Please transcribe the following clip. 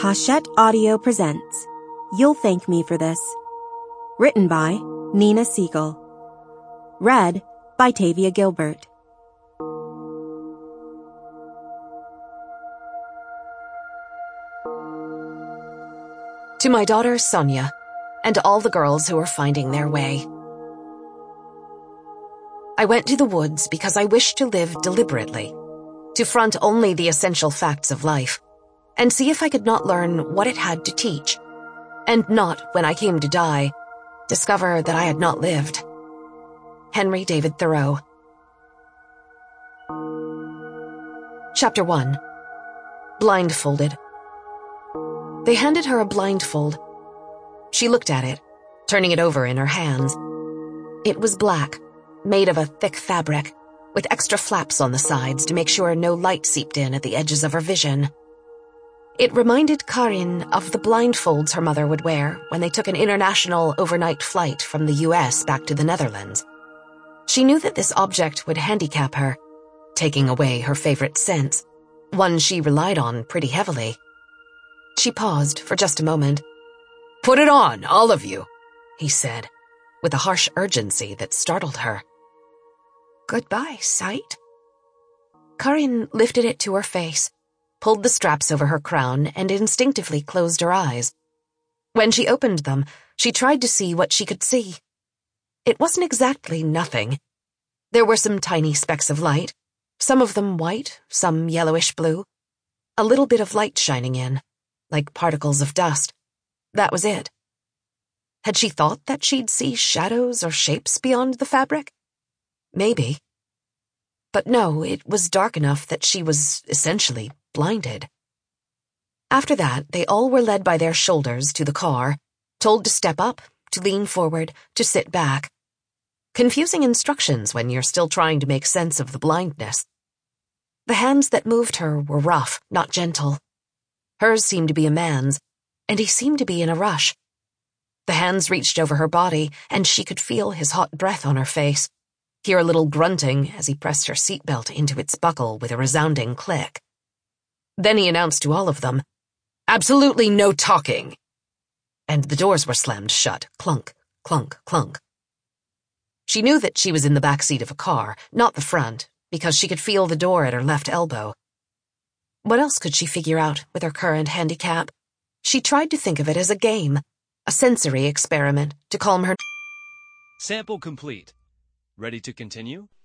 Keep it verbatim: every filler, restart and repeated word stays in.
Hachette Audio presents You'll Thank Me for This. Written by Nina Siegel. Read by Tavia Gilbert. To my daughter Sonia, and all the girls who are finding their way. I went to the woods because I wished to live deliberately, to front only the essential facts of life, and see if I could not learn what it had to teach, and not, when I came to die, discover that I had not lived. Henry David Thoreau. Chapter one. Blindfolded. They handed her a blindfold. She looked at it, turning it over in her hands. It was black, made of a thick fabric, with extra flaps on the sides to make sure no light seeped in at the edges of her vision. It reminded Karin of the blindfolds her mother would wear when they took an international overnight flight from the U S back to the Netherlands. She knew that this object would handicap her, taking away her favorite sense, one she relied on pretty heavily. She paused for just a moment. "Put it on, all of you," he said, with a harsh urgency that startled her. "Goodbye, sight." Karin lifted it to her face, pulled the straps over her crown, and instinctively closed her eyes. When she opened them, she tried to see what she could see. It wasn't exactly nothing. There were some tiny specks of light, some of them white, some yellowish blue. A little bit of light shining in, like particles of dust. That was it. Had she thought that she'd see shadows or shapes beyond the fabric? Maybe. But no, it was dark enough that she was essentially blinded. After that, they all were led by their shoulders to the car, told to step up, to lean forward, to sit back. Confusing instructions when you're still trying to make sense of the blindness. The hands that moved her were rough, not gentle. Hers seemed to be a man's, and he seemed to be in a rush. The hands reached over her body, and she could feel his hot breath on her face, hear a little grunting as he pressed her seatbelt into its buckle with a resounding click. Then he announced to all of them, "Absolutely no talking!" And the doors were slammed shut, clunk, clunk, clunk. She knew that she was in the back seat of a car, not the front, because she could feel the door at her left elbow. What else could she figure out with her current handicap? She tried to think of it as a game, a sensory experiment to calm her. Sample complete. Ready to continue?